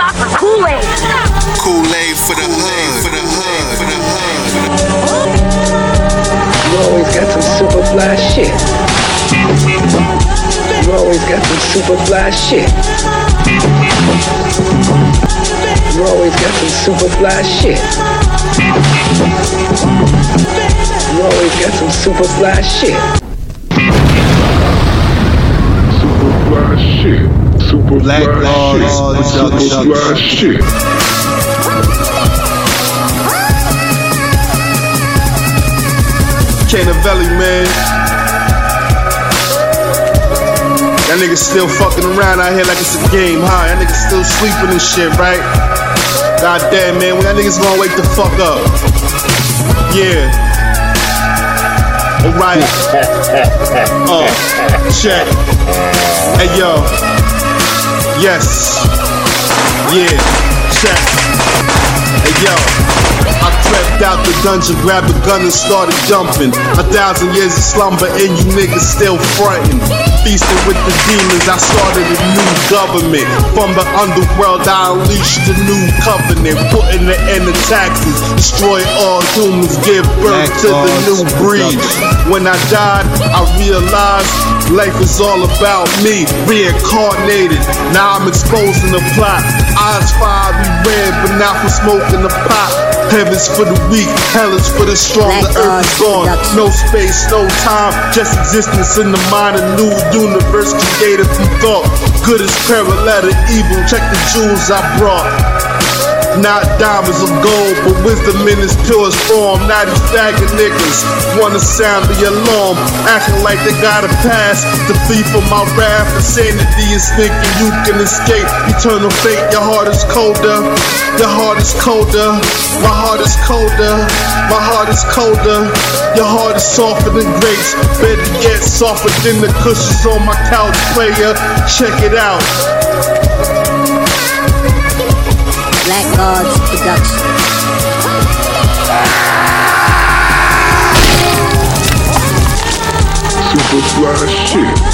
shot for Kool-Aid. Kool-Aid for the hood, for the hood, for the hood. You always got some super fly shit. You always got some super fly shit. You always got some super fly shit. You always got some super fly shit. Super fly shit. Super Black fly Lord, shit. Super fly shit. Canavelli, man. That nigga still fucking around out here like it's a game, huh? That nigga still sleeping and shit, right? God damn, man, when that nigga's gonna wake the fuck up? Yeah. Alright. Check. Hey, yo. Yes. Yeah. Check. Hey, yo. I crept out the dungeon, grabbed a gun and started jumping. 1,000 years of slumber and you niggas still frontin'. Feasting with the demons, I started a new government. From the underworld, I unleashed a new covenant. Putting the end of taxes, destroy all humans, give birth to the new breed. When I died, I realized life is all about me, reincarnated. Now I'm exposing the plot. Eyes fiery red, but not for smoking the pot. Heaven's for the weak, hell is for the strong. The earth is gone, no space, no time, just existence in the mind. A new universe created from thought. Good is parallel to evil, check the jewels I brought. Not diamonds or gold, but wisdom in its purest form. Now these faggot niggas wanna sound the alarm, acting like they got a pass to flee from my wrath. Insanity is thinking you can escape eternal fate. Your heart is colder, your heart is colder. My heart is colder, my heart is colder. Your heart is softer than grapes, better yet softer than the cushions on my couch. Player, check it out. Black Gods Production. Super fly shit.